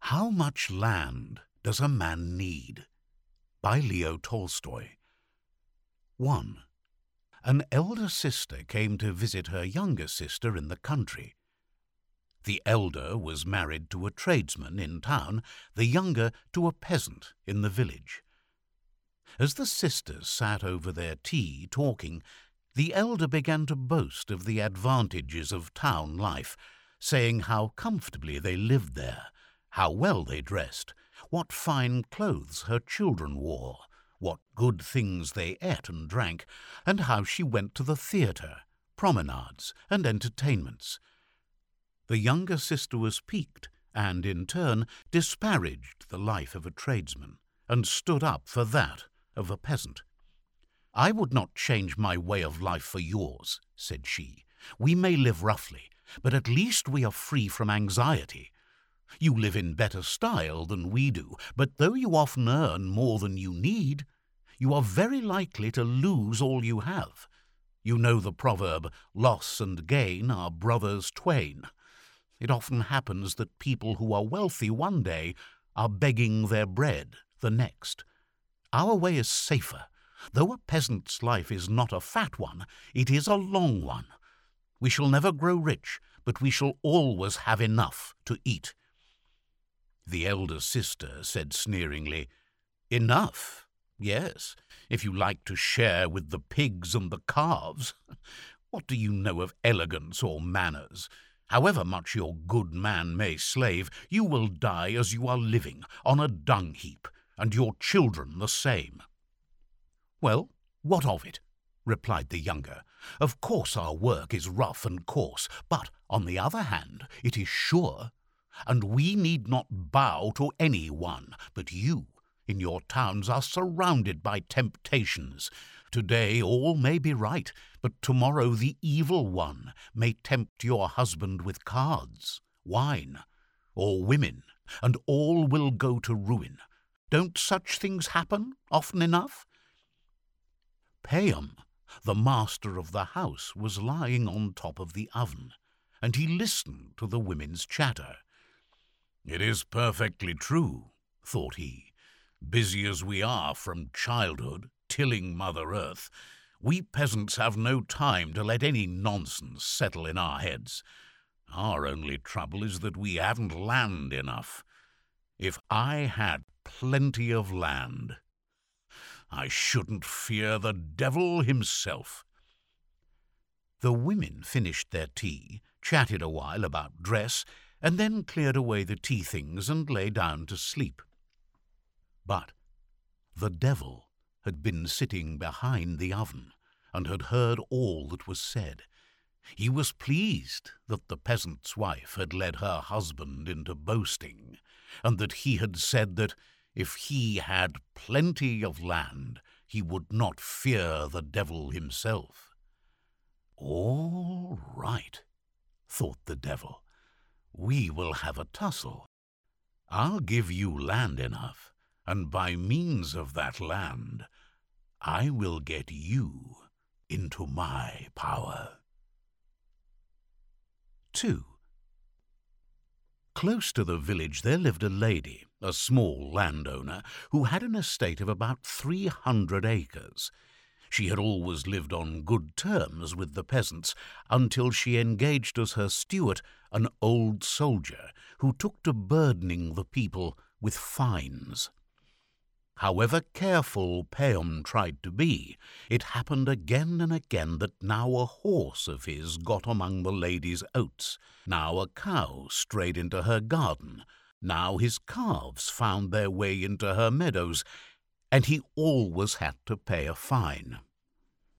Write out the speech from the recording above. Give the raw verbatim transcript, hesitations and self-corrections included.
How Much Land Does a Man Need? By Leo Tolstoy. one. An elder sister came to visit her younger sister in the country. The elder was married to a tradesman in town, the younger to a peasant in the village. As the sisters sat over their tea talking, the elder began to boast of the advantages of town life, saying how comfortably they lived there, how well they dressed, what fine clothes her children wore, what good things they ate and drank, and how she went to the theatre, promenades, and entertainments. The younger sister was piqued, and in turn disparaged the life of a tradesman, and stood up for that of a peasant. "I would not change my way of life for yours," said she. "We may live roughly, but at least we are free from anxiety. You live in better style than we do, but though you often earn more than you need, you are very likely to lose all you have. You know the proverb, 'Loss and gain are brothers twain.' It often happens that people who are wealthy one day are begging their bread the next. Our way is safer. Though a peasant's life is not a fat one, it is a long one. We shall never grow rich, but we shall always have enough to eat." The elder sister said sneeringly, "Enough? Yes, if you like to share with the pigs and the calves. What do you know of elegance or manners? However much your good man may slave, you will die as you are living, on a dung heap, and your children the same." "Well, what of it?" replied the younger. "Of course our work is rough and coarse, but, on the other hand, it is sure, and we need not bow to any one, but you, in your towns, are surrounded by temptations. Today all may be right, but tomorrow the evil one may tempt your husband with cards, wine, or women, and all will go to ruin. Don't such things happen often enough?" Payam, the master of the house, was lying on top of the oven, and he listened to the women's chatter. "It is perfectly true," thought he. "Busy as we are from childhood, tilling Mother Earth, we peasants have no time to let any nonsense settle in our heads. Our only trouble is that we haven't land enough. If I had plenty of land, I shouldn't fear the devil himself." The women finished their tea, chatted a while about dress, and then cleared away the tea things and lay down to sleep. But the devil had been sitting behind the oven and had heard all that was said. He was pleased that the peasant's wife had led her husband into boasting, and that he had said that if he had plenty of land, he would not fear the devil himself. "All right," thought the devil. "We will have a tussle. I'll give you land enough, and by means of that land, I will get you into my power." two. Close to the village there lived a lady, a small landowner, who had an estate of about three hundred acres. She had always lived on good terms with the peasants until she engaged as her steward an old soldier who took to burdening the people with fines. However careful Payam tried to be, it happened again and again that now a horse of his got among the lady's oats, now a cow strayed into her garden, now his calves found their way into her meadows, and he always had to pay a fine.